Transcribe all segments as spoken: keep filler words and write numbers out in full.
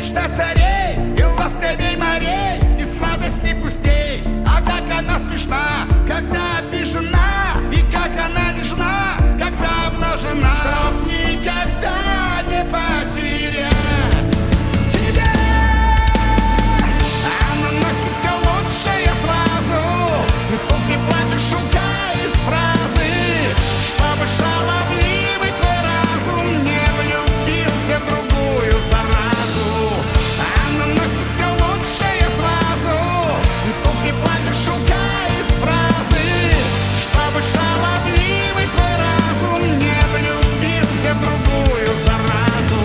Мечта царей и ласковей морей, и сладости вкусней. А как она смешна, когда обижена, и как она нежна, когда обнажена. Чтоб никогда не потерять тебя. Она носит все лучшее сразу, и туфли, платье, шелка из фразы, чтобы шаловливый твой разум не влюбился в другую заразу. Она носит все лучшее сразу, и туфли, платье, шелка из фразы, чтобы шаловливый твой разум не влюбился в другую заразу.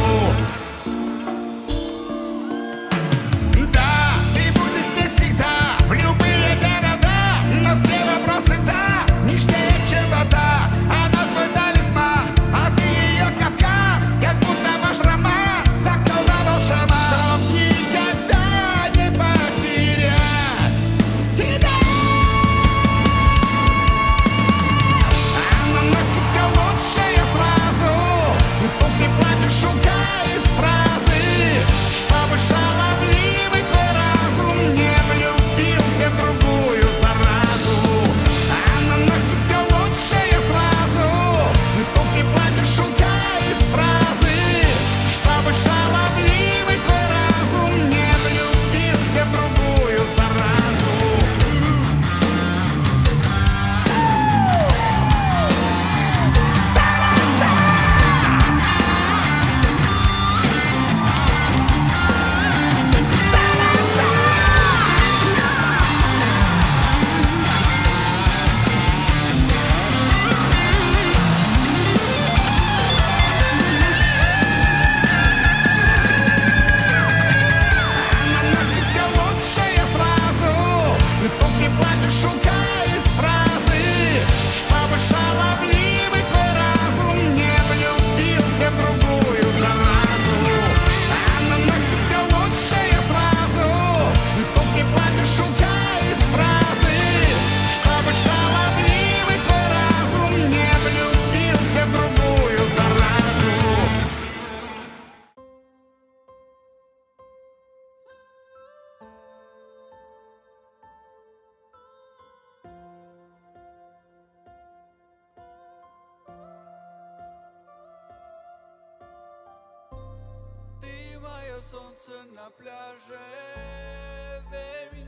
Да, ты будешь здесь всегда, в любые города, но все вопросы да, нежнее, чем вода. Она твой талисман, а ты ее капкан, как будто ваш роман заколдовал шаман. Чтоб никогда не потерять тебя. Она носит все лучшее сразу, и туфли, платье, шелка из фразы, чтобы шаловливый твой разум не влюбился в другую заразу. Она носит все лучшее сразу, и туфли, платье, шелка из фразы, чтобы шаловливый твой разум не влюбился в другую заразу. Она носит все лучшее сразу, и туфли, платье, шелка из фразы, чтобы шаловливый твой разум не влюбился в другую заразу. Она носит все лучшее сразу, и туфли, платье, шелка из фразы, чтобы шаловливый твой разум не влюбился в другую заразу. Ты мое солнце на пляже, верь